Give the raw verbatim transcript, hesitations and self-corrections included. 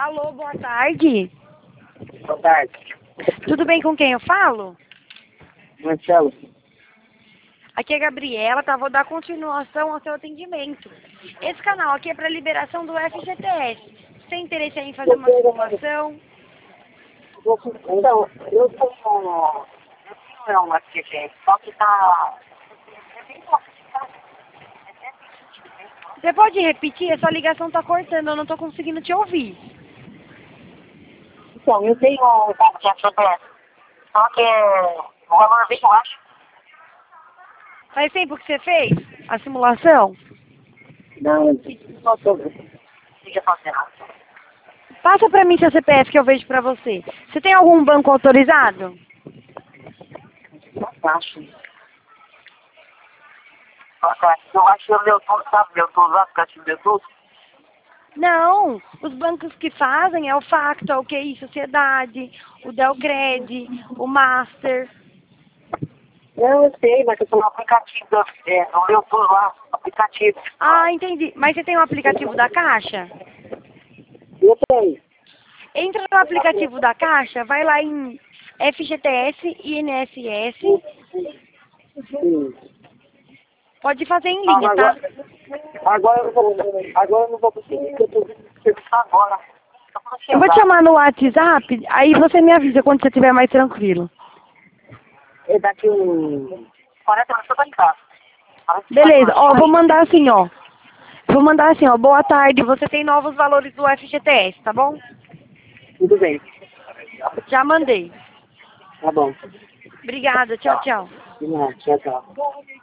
Alô, boa tarde. Boa tarde. Tudo bem com quem eu falo? Marcelo. Aqui é a Gabriela, tá? Vou dar continuação ao seu atendimento. Esse canal aqui é para liberação do F G T S. Você tem interesse em fazer uma simulação? Então, eu tenho, eu tenho uma F G T, só que tá... Você pode repetir? A sua ligação tá cortando, eu não tô conseguindo te ouvir. Então, eu tenho um carro de F G T, só que o valor é bem baixo. Faz tempo que você fez a simulação? Não, eu não tô fica fazendo. Passa pra mim seu C P F que eu vejo pra você. Você tem algum banco autorizado? Não acho. Eu acho que o meu tudo, sabe? Meu tudo lá, aplicativo meu tudo. Não, os bancos que fazem é o Facto, o Q I Sociedade, o Delcred, o Master. Não, eu sei, mas eu tô no aplicativo, do- é, no meu tudo lá, aplicativo. Ah, entendi. Mas você tem o aplicativo da Caixa? Eu tenho. Entra no aplicativo da Caixa, vai lá em F G T S, I N S S, Sim. pode fazer em linha, Agora, tá? agora, eu não vou, agora eu não vou conseguir, porque eu tô vendo serviço agora. Eu vou te chamar no WhatsApp, aí você me avisa quando você estiver mais tranquilo. É daqui um quarenta minutos eu tô em casa. Beleza, ó, vou mandar assim, ó. Vou mandar assim, ó, boa tarde, você tem novos valores do F G T S, tá bom? Tudo bem. Já mandei. Tá bom. Obrigada, tchau, tchau. De nada. Tchau, tchau.